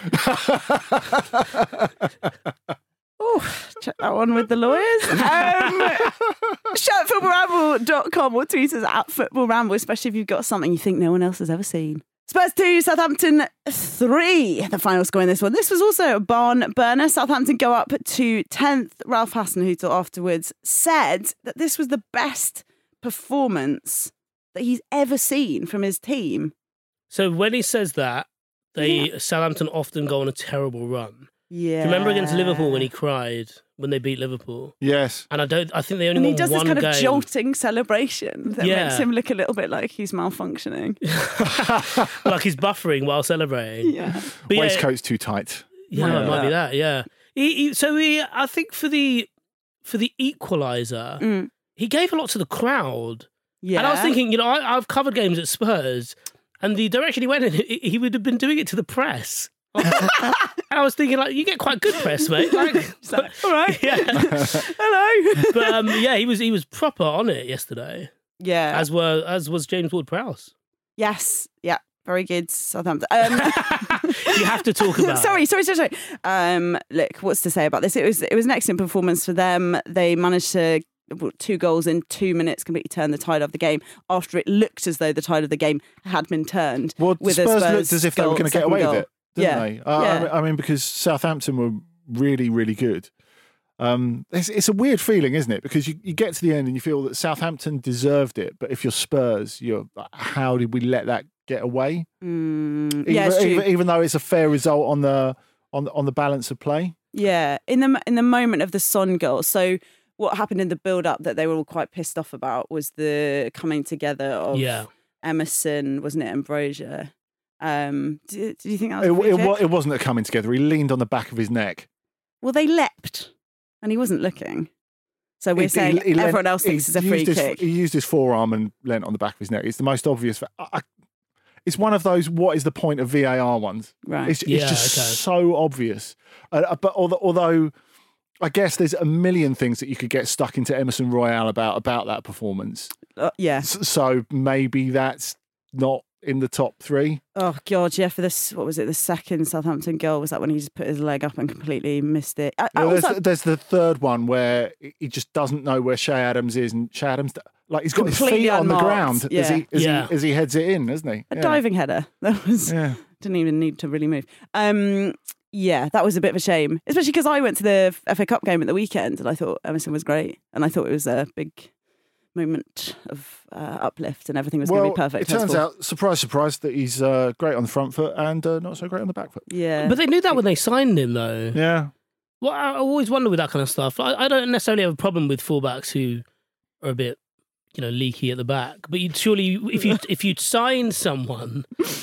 Oh, check that one with the lawyers. Um, shout football ramble dot com or tweet us at Football Ramble, especially if you've got something you think no one else has ever seen. Spurs two, Southampton three. The final score in this one. This was also a barn burner. Southampton go up to tenth. Ralph Hasenhuttl afterwards said that this was the best performance that he's ever seen from his team. So when he says that, they Yeah. Southampton often go on a terrible run. Yeah. Do you remember against Liverpool when he cried when they beat Liverpool? Yes. And I don't. I think they only And he won does this one kind game. of jolting celebration that Yeah. makes him look a little bit like he's malfunctioning. Like he's buffering while celebrating. Yeah. But yeah, Waistcoat's too tight. yeah, Yeah. it might be that. Yeah. He, he, so he, I think for the for the equaliser, Mm. he gave a lot to the crowd. Yeah. And I was thinking, you know, I, I've covered games at Spurs, and the direction he went in, he, he would have been doing it to the press. And I was thinking, like, you get quite good press, mate. Like, like, all right. yeah. Hello. But um, yeah, he was he was proper on it yesterday, Yeah. as were as was James Ward-Prowse. Yes. Yeah. Very good, Southampton. Um, You have to talk about. sorry, it. sorry, sorry, sorry. Um, look, what's to say about this? It was it was an excellent performance for them. They managed to two goals in two minutes completely turned the tide of the game after it looked as though the tide of the game had been turned. Well, with Spurs, a Spurs looked as if they were goal, going to get second away goal. with it, didn't Yeah. they? Uh, Yeah. I, mean, I mean, because Southampton were really, really good. Um, it's, it's a weird feeling, isn't it? Because you, you get to the end and you feel that Southampton deserved it, but if you're Spurs, you're like, how did we let that get away? Mm, even, yeah, it's true. even, even though it's a fair result on the on the, on the balance of play. Yeah, in the in the moment of the Son goal. So what happened in the build-up that they were all quite pissed off about was the coming together of Yeah. Emerson, wasn't it, Ambrosia? Um, do, do you think that was It, a free it, kick? wa- it wasn't a coming together. He leaned on the back of his neck. Well, they leapt, and he wasn't looking. So we're He- saying he- he leant- everyone else he thinks it's a free used his- kick. He used his forearm and leant on the back of his neck. It's the most obvious. I, I, it's one of those. What is the point of V A R ones? Right. It's, it's Yeah, just okay. so obvious. Uh, but although, although, I guess there's a million things that you could get stuck into Emerson Royale about about that performance. Uh, yeah. S- So maybe that's not in the top three. Oh God, yeah. For this, what was it? The second Southampton goal was that when he just put his leg up and completely missed it. I, I Well, there's, also- there's the third one where he just doesn't know where Shea Adams is, and Shea Adams, like he's got his Completely feet on the unmarked, ground as yeah. he as, Yeah. he as he heads it in, isn't he? a Yeah. diving header. That was Yeah. didn't even need to really move. Um, yeah, that was a bit of a shame, especially because I went to the F A Cup game at the weekend and I thought Emerson was great, and I thought it was a big moment of uh, uplift and everything was Well, going to be perfect. it turns henceforth. out, surprise, surprise, that he's uh, great on the front foot and uh, not so great on the back foot. yeah, But they knew that when they signed him, though. Yeah. Well, I I always wonder with that kind of stuff. I, I don't necessarily have a problem with fullbacks who are a bit, you know, leaky at the back. But you'd surely, if you if you'd signed someone,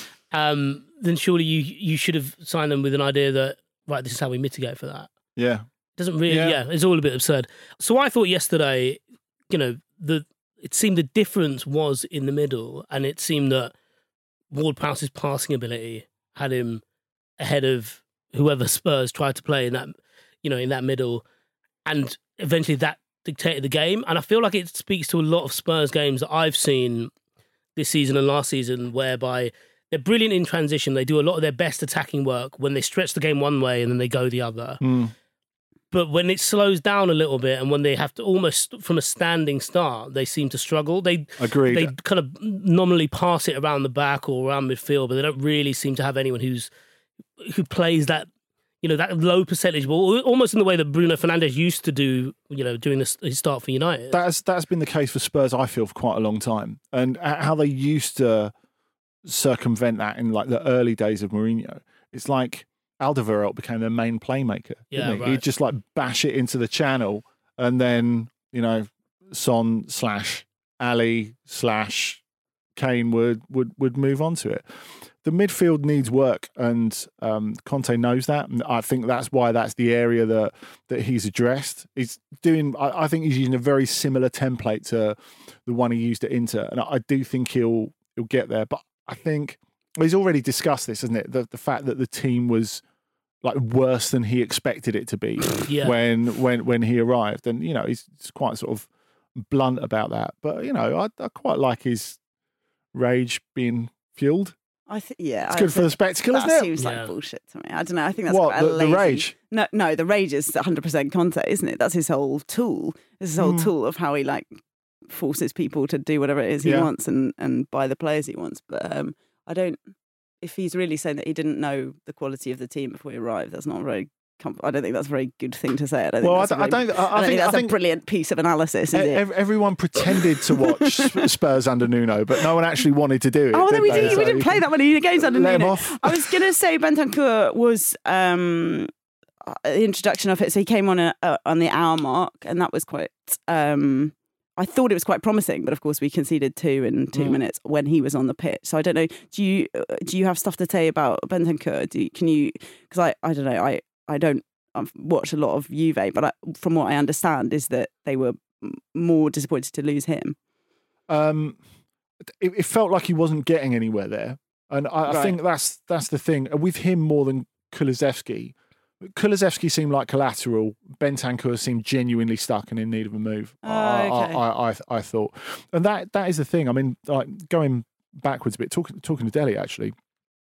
um, then surely you you should have signed them with an idea that right, this is how we mitigate for that. Yeah. Doesn't really, Yeah. yeah. It's all a bit absurd. So I thought yesterday, you know, the it seemed the difference was in the middle, and it seemed that Ward-Prowse's passing ability had him ahead of whoever Spurs tried to play in that, you know, in that middle, and eventually that dictated the game. And I feel like it speaks to a lot of Spurs games that I've seen this season and last season, whereby they're brilliant in transition. They do a lot of their best attacking work when they stretch the game one way and then they go the other. Mm. But when it slows down a little bit and when they have to almost from a standing start, they seem to struggle. They Agreed. They kind of nominally pass it around the back or around midfield, but they don't really seem to have anyone who's who plays that, you know, that low percentage ball, almost in the way that Bruno Fernandes used to do, you know, during this, his start for United. That's that's been the case for Spurs, I feel, for quite a long time. And how they used to circumvent that in like the early days of Mourinho. It's like Alderweireld became their main playmaker. Yeah, didn't he? right. He'd just like bash it into the channel, and then you know Son slash Ali slash Kane would would would move on to it. The midfield needs work, and um, Conte knows that, and I think that's why that's the area that that he's addressed. He's doing. I, I think he's using a very similar template to the one he used at Inter, and I, I do think he'll he'll get there. But I think well, he's already discussed this, isn't it? The the fact that the team was like worse than he expected it to be Yeah. when when when he arrived, and you know he's, he's quite sort of blunt about that. But you know, I, I quite like his rage being fueled. I think yeah, It's I good for think the spectacle, that isn't it? seems like Yeah. bullshit to me. I don't know. I think that's What, quite a the- the lazy... rage? No, no, the rage is one hundred percent Conte, isn't it? That's his whole tool. It's his whole Mm. tool of how he like forces people to do whatever it is he Yeah. wants and and buy the players he wants. But um, I don't. If he's really saying that he didn't know the quality of the team before he arrived, that's not very. Com- I don't think that's a very good thing to say. I don't think Well, I that's, a don't- I really- don't- I- I don't think- think I that's think- a brilliant piece of analysis. Is it? Ev- Everyone pretended to watch Sp- Spurs under Nuno, but no one actually wanted to do it. Oh, did no, we they? didn't. So We didn't you play can that many games under let him Nuno. off. I was going to say Bentancur was um, uh, the introduction of it. So he came on a, uh, on the hour mark, and that was quite. Um, I thought it was quite promising, but of course we conceded two in two Mm. minutes when he was on the pitch. So I don't know. Do you uh, do you have stuff to say about Bentancur? Do you, can you? Because I I don't know. I I don't. I've watched a lot of Juve, but I, from what I understand is that they were m- more disappointed to lose him. Um, it, it felt like he wasn't getting anywhere there, and I, I Right. think that's that's the thing with him more than Kulusevski. Kulusevski seemed like collateral. Bentancur seemed genuinely stuck and in need of a move. Oh, I, okay. I, I, I thought, and that that is the thing. I mean, like going backwards a bit, talking talking to Dele actually.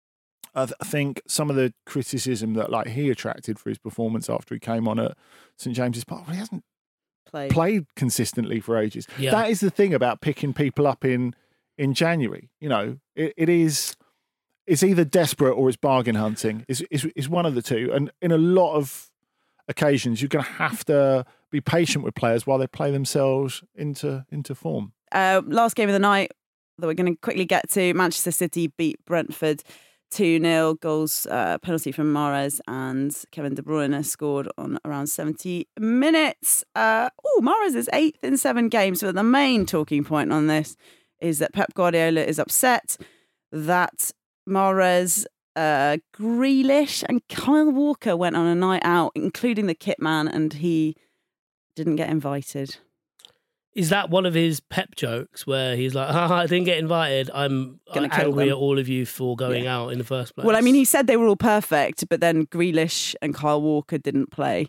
I, th- I think some of the criticism that like he attracted for his performance after he came on at St James's Park, well, he hasn't played. played consistently for ages. Yeah. That is the thing about picking people up in in January. You know, it, it is it's either desperate or it's bargain hunting. It's, it's, it's one of the two. And in a lot of occasions, you're going to have to be patient with players while they play themselves into into form. Uh, last game of the night that we're going to quickly get to, Manchester City beat Brentford two nil. Goals, uh, penalty from Mahrez, and Kevin De Bruyne scored on around seventy minutes. Uh, oh, Mahrez is eighth in seven games, but the main talking point on this is that Pep Guardiola is upset that Mahrez, uh, Grealish and Kyle Walker went on a night out, including the kit man, and he didn't get invited. Is that one of his pep jokes where he's like, Haha, I didn't get invited, I'm Gonna kill angry them. at all of you for going Yeah. out in the first place? Well, I mean, he said they were all perfect, but then Grealish and Kyle Walker didn't play.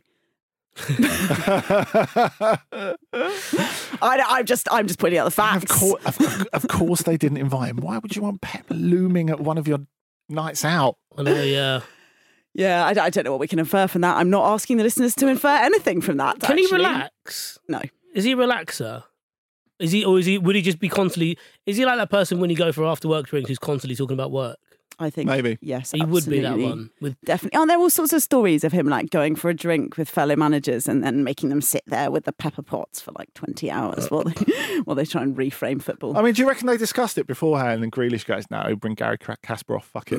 I, I'm just, I'm just putting out the facts. Of course, of, of course, they didn't invite him. Why would you want Pep looming at one of your nights out? I know, yeah. Yeah, I, I don't know what we can infer from that. I'm not asking the listeners to infer anything from that. Can he actually. relax? No. Is he a relaxer? Is he, or is he? Would he just be constantly? Is he like that person when you go for after work drinks who's constantly talking about work? I think maybe yes, he would be that absolutely. one. With Definitely. Oh, there are all sorts of stories of him like going for a drink with fellow managers and then making them sit there with the pepper pots for like twenty hours while they while they try and reframe football. I mean, do you reckon they discussed it beforehand? And Grealish goes, "No, bring Gary Kasparov. Fuck it."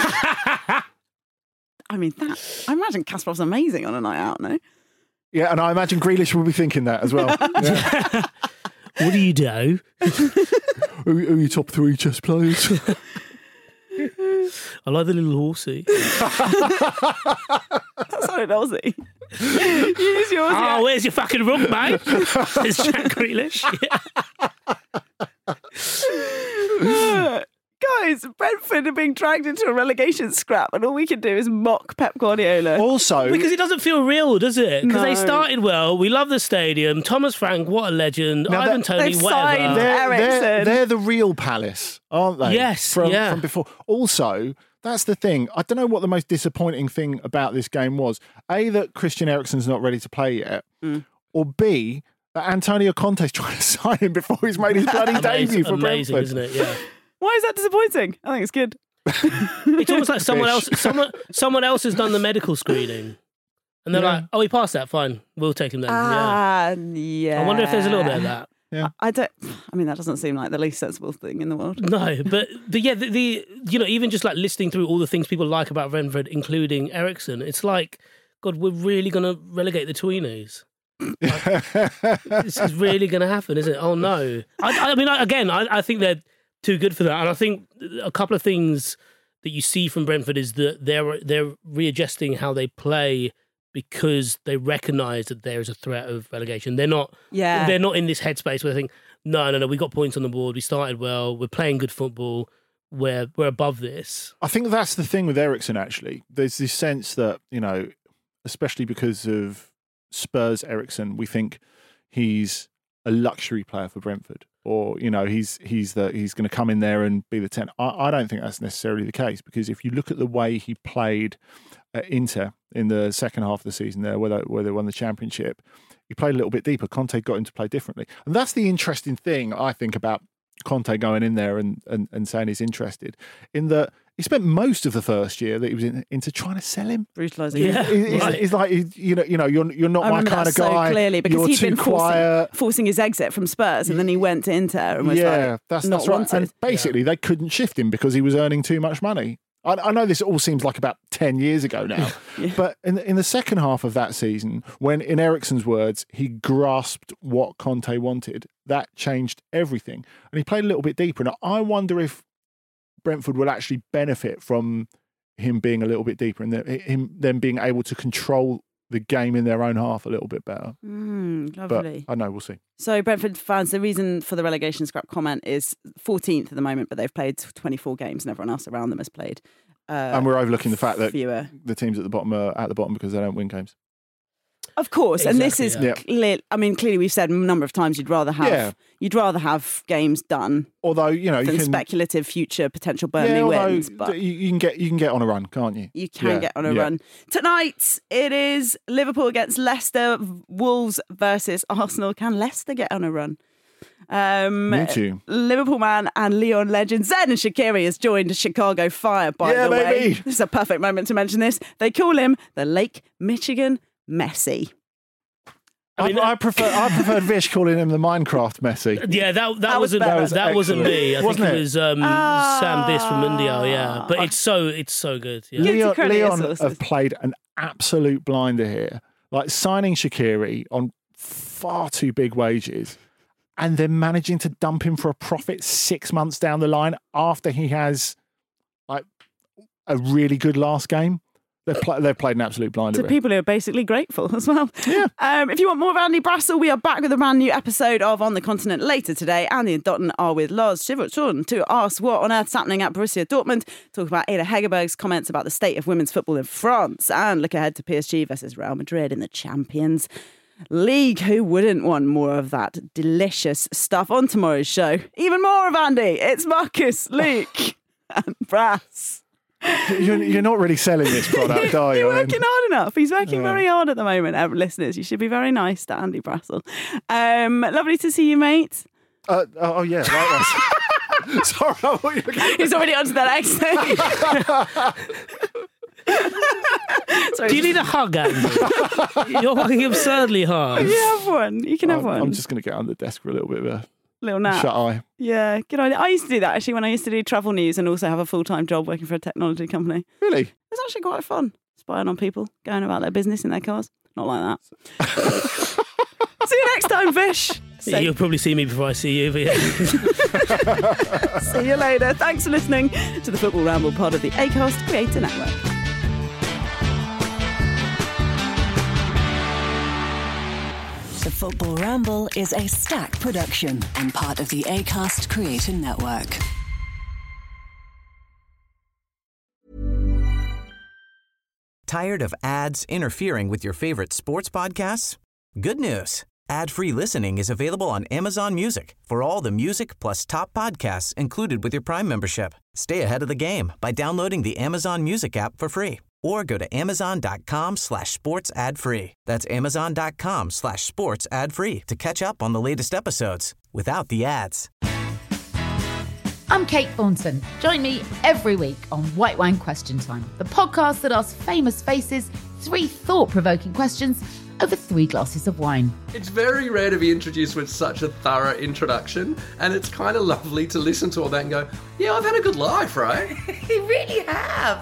I mean, that I imagine Kasparov's amazing on a night out. No. Yeah, and I imagine Grealish will be thinking that as well. Yeah. What do you do? Who are your top three chess players? I like the little horsey. That's not an Aussie. Use yours. Oh, yeah. where's your fucking rump, mate? It's Jack Grealish. Uh, Guys, Brentford are being dragged into a relegation scrap, and all we can do is mock Pep Guardiola. Also, Because it doesn't feel real, does it? Because they No. started well. We love the stadium. Thomas Frank, what a legend. Now Ivan that- Toney, they've whatever. signed they're, they're, Eriksen. they're the real Palace, aren't they? Yes, from, yeah. from before. Also, that's the thing. I don't know what the most disappointing thing about this game was. A, that Christian Eriksen's not ready to play yet, Mm. or B, that Antonio Conte's trying to sign him before he's made his bloody Amazing, debut for amazing Brentford. isn't it? Yeah. Why is that disappointing? I think it's good. It's almost like someone else Fish. someone someone else has done the medical screening. And they're Yeah. like, oh, he passed that, fine. We'll take him then. yeah. Ah, yeah. I wonder if there's a little bit of that. Yeah. I don't. I mean, that doesn't seem like the least sensible thing in the world. No, but but yeah, the, the you know, even just like listing through all the things people like about Brentford, including Eriksen, it's like, God, we're really gonna relegate the Tweenys. Like, this is really gonna happen, is it? Oh no! I, I mean, I, again, I, I think they're too good for that, and I think a couple of things that you see from Brentford is that they're they're readjusting how they play because they recognise that there is a threat of relegation. They're not. Yeah. They're not in this headspace where they think, no, no, no, we got points on the board. We started well. We're playing good football. We're we're above this. I think that's the thing with Eriksen, actually. There's this sense that, you know, especially because of Spurs Eriksen, we think he's a luxury player for Brentford. Or, you know, he's he's the he's going to come in there and be the ten. I, I don't think that's necessarily the case, because if you look at the way he played at Inter in the second half of the season there, where they, where they won the championship, he played a little bit deeper. Conte got him to play differently. And that's the interesting thing, I think, about Conte going in there and, and, and saying he's interested, in that he spent most of the first year that he was in, into trying to sell him. Brutalising. Yeah. him. He's, Right. he's like, you know, you know, you're you're not I my remember kind that of guy. so clearly because you're he'd too been forcing, quiet. forcing his exit from Spurs, and then he went to Inter and was yeah, like, that's not that's right. wanted. And basically, they couldn't shift him because he was earning too much money. I, I know this all seems like about ten years ago now, Yeah. but in in the second half of that season, when in Eriksen's words, he grasped what Conte wanted, that changed everything, and he played a little bit deeper. And I wonder if Brentford will actually benefit from him being a little bit deeper and the, him them being able to control the game in their own half a little bit better. Mm, But lovely. I know we'll see. So Brentford fans, the reason for the relegation scrap comment is fourteenth at the moment, but they've played twenty-four games and everyone else around them has played. Uh, And we're overlooking the fact that fewer. the teams at the bottom are at the bottom because they don't win games. Of course, Exactly, and this is yeah. clear. I mean, clearly we've said a number of times you'd rather have Yeah. you'd rather have games done Although, you know, you than can speculative future potential Burnley yeah, although wins. But you, you can get you can get on a run, can't you? you can Yeah, get on a yeah. run. Tonight it is Liverpool against Leicester, Wolves versus Arsenal. Can Leicester get on a run? Um, Me too. Liverpool man and Leon legend Zen and Shaqiri has joined Chicago Fire, by Yeah, the way. baby. This is a perfect moment to mention this. They call him the Lake Michigan Messi. I, mean, I prefer I preferred Vish calling him the Minecraft Messi. Yeah, that that, That was wasn't better. that, That was wasn't excellent. me. I Wasn't think it it? was um, Ah. Sam Biss from India. Yeah, but it's so it's so good. Yeah. Guilty Leon, credit Leon sources. have played an absolute blinder here, like signing Shaqiri on far too big wages, and then managing to dump him for a profit six months down the line after he has like a really good last game. They've, pl- they've played an absolute blinder. To here. people who are basically grateful as well. Yeah. Um, if you want more of Andy Brassel, we are back with a brand new episode of On the Continent later today. Andy and Dotton are with Lars Sivertson to ask what on earth's happening at Borussia Dortmund, talk about Ada Hegerberg's comments about the state of women's football in France, and look ahead to P S G versus Real Madrid in the Champions League. Who wouldn't want more of that delicious stuff on tomorrow's show? Even more of Andy. It's Marcus, Luke, and Brass. You're, you're not really selling this product, are you? You're I mean, working hard enough. He's working Yeah. very hard at the moment, um, listeners. You should be very nice to Andy Brassel. Um, lovely to see you, mate. Uh, oh, yeah, likewise. Sorry, I thought you were going He's already onto the next thing. Sorry, Do you need a hug, Andy? You're working absurdly hard. you have one. You can have I'm, one. I'm just going to get under the desk for a little bit of a little nap. shut eye. Yeah, good idea. I used to do that actually when I used to do travel news and also have a full time job working for a technology company. Really? It's actually quite fun spying on people, going about their business in their cars. Not like that. See you next time, Vish. Yeah, you'll probably see me before I see you. But yeah. See you later. Thanks for listening to the Football Ramble pod of the Acast Creator Network. The Football Ramble is a Stack production and part of the Acast Creator Network. Tired of ads interfering with your favorite sports podcasts? Good news. Ad-free listening is available on Amazon Music for all the music plus top podcasts included with your Prime membership. Stay ahead of the game by downloading the Amazon Music app for free or go to amazon.com slash sports ad free. That's amazon.com slash sports ad free to catch up on the latest episodes without the ads. I'm Kate Thornton. Join me every week on White Wine Question Time, the podcast that asks famous faces three thought-provoking questions over three glasses of wine. It's very rare to be introduced with such a thorough introduction, and it's kind of lovely to listen to all that and go, yeah, I've had a good life, right? You really have.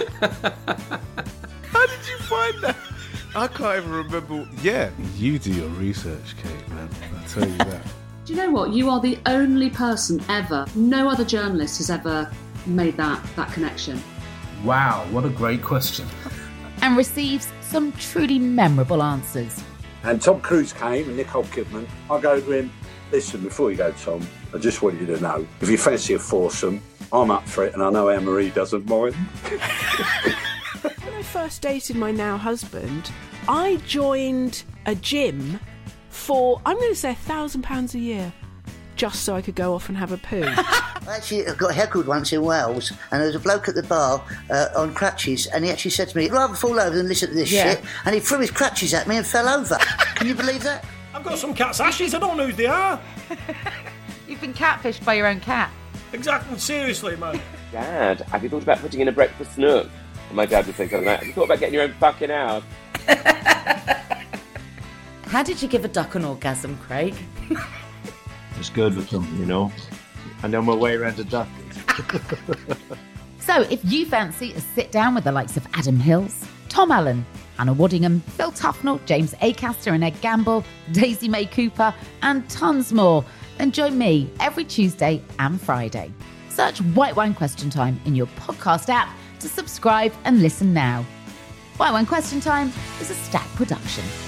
How did you find that? I can't even remember. Yeah, you do your research, Kate, man. I'll tell you that. Do you know what? You are the only person ever, no other journalist has ever made that, that connection. Wow, what a great question. And receives some truly memorable answers. And Tom Cruise came and Nicole Kidman. I go to him, listen, before you go, Tom, I just want you to know, if you fancy a foursome, I'm up for it and I know Anne-Marie doesn't mind. When I first dated my now husband, I joined a gym for, I'm going to say, a thousand pounds a year, just so I could go off and have a poo. Actually, I got heckled once in Wales, and there was a bloke at the bar uh, on crutches, and he actually said to me, I'd rather fall over than listen to this Yeah. shit, and he threw his crutches at me and fell over. Can you believe that? I've got some cat's ashes, I don't know who they are. You've been catfished by your own cat. Exactly, seriously, man. Dad, have you thought about putting in a breakfast nook? And my dad would say something like, have you thought about getting your own fucking house? How did you give a duck an orgasm, Craig? It's good with them, you know. I know my way around a duck. So if you fancy a sit down with the likes of Adam Hills, Tom Allen, Anna Waddingham, Phil Tufnell, James Acaster and Ed Gamble, Daisy May Cooper, and tons more, then join me every Tuesday and Friday. Search White Wine Question Time in your podcast app to subscribe and listen now. White Wine Question Time is a Stack production.